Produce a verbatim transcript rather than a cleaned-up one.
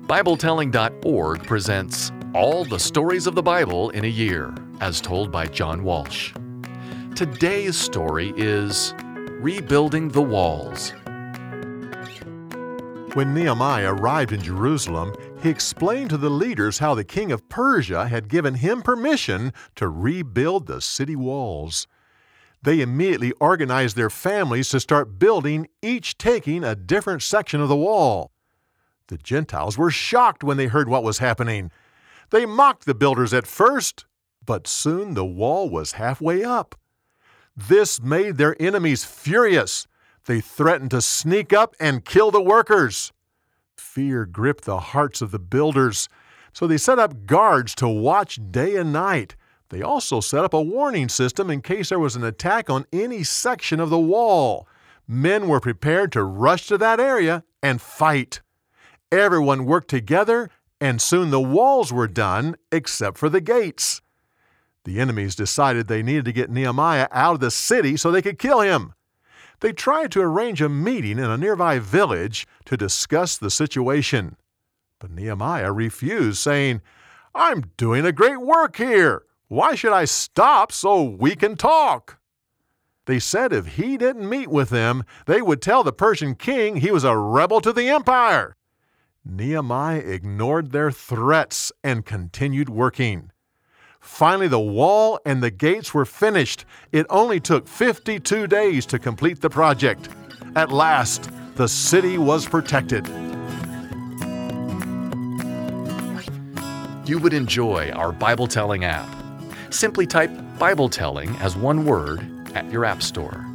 Bible Telling dot org presents All the Stories of the Bible in a Year, as told by John Walsh. Today's story is Rebuilding the Walls. When Nehemiah arrived in Jerusalem, he explained to the leaders how the king of Persia had given him permission to rebuild the city walls. They immediately organized their families to start building, each taking a different section of the wall. The Gentiles were shocked when they heard what was happening. They mocked the builders at first, but soon the wall was halfway up. This made their enemies furious. They threatened to sneak up and kill the workers. Fear gripped the hearts of the builders, so they set up guards to watch day and night. They also set up a warning system in case there was an attack on any section of the wall. Men were prepared to rush to that area and fight. Everyone worked together, and soon the walls were done, except for the gates. The enemies decided they needed to get Nehemiah out of the city so they could kill him. They tried to arrange a meeting in a nearby village to discuss the situation. But Nehemiah refused, saying, "I'm doing a great work here. Why should I stop so we can talk?" They said if he didn't meet with them, they would tell the Persian king he was a rebel to the empire. Nehemiah ignored their threats and continued working. Finally, the wall and the gates were finished. It only took fifty-two days to complete the project. At last, the city was protected. You would enjoy our Bible Telling app. Simply type Bible Telling as one word at your app store.